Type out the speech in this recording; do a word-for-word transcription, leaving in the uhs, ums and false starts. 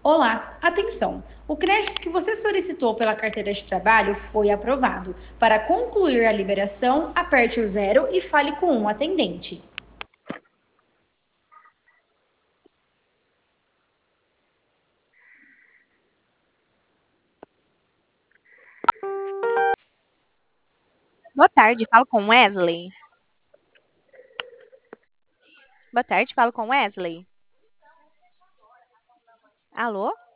Olá, atenção! O crédito que você solicitou pela carteira de trabalho foi aprovado. Para concluir a liberação, aperte o zero e fale com um atendente. Boa tarde, falo com Wesley. Boa tarde, falo com Wesley. Alô?